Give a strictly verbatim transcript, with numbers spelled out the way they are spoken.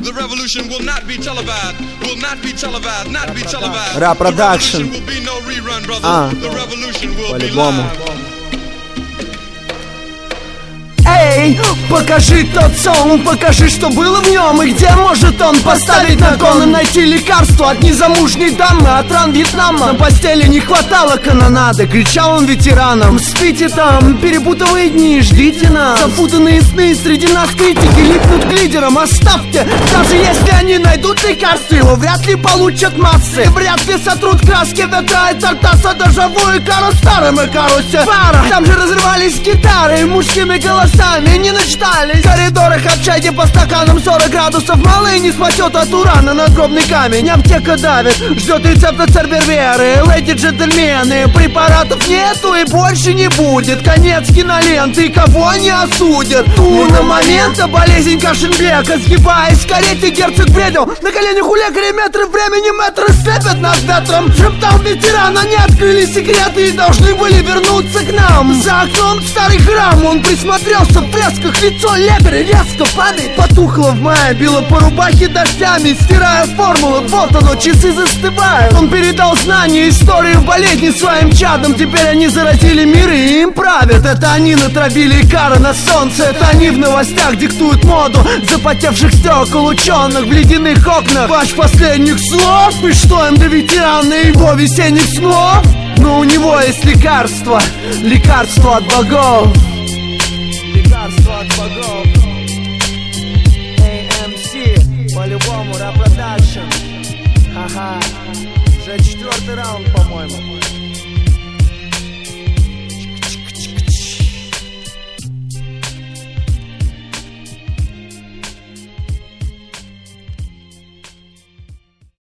The revolution will not be televised. Will not be televised. Not be televised. Rap production. The revolution will be no rerun, brother. А, The revolution will be по-любому. live. Эй, покажи тот сон, покажи, что было в нем. И где может он поставить на кон и найти лекарство от незамужней дамы, от ран Вьетнама. На постели не хватало канонады, кричал он ветеранам: спите там, перепутывая дни, ждите нас. Запутанные сны, среди нас критики липнут к лидерам. Оставьте, даже если они найдут лекарство, его вряд ли получат массы. И вряд ли сотрут краски ветра и тартаса, дожаву и кару старым и карусе пара. Там же разрывались гитары мужскими голосами. Не начитались в коридорах общаги по стаканам. Сорок градусов мало и не спасет от урана надгробный камень. Аптека давит, ждет рецепта церберверы. Леди джентльмены, препаратов нету и больше не будет. Конец киноленты, и кого не осудят. Луна момента, болезнь Кашенбека. Сгибаясь в карете, герцог бредил. На коленях у лекаря метры времени, метры слепят нас ветром. Шептал ветеран, они открыли секреты и должны были вернуться к нам. За окном старый храм, он присмотрелся в фресках, лицо лекаря резко падает. Потухло в мае, било по рубахе дождями, стирая формулы, вот оно, часы застывают. Он передал знания, историю болезни своим чадам. Теперь они заразили мир и им правят. Это они натравили кары на солнце. Это они в новостях диктуют моду запотевших стекол ученых в ледяных окнах. Ваш последних слов, и что им до ветерана его весенних снов? Но у него есть лекарство, лекарство от богов. Лекарство от богов. эй эм си, по-любому, Rap Production. Ага, уже четвертый раунд, по-моему.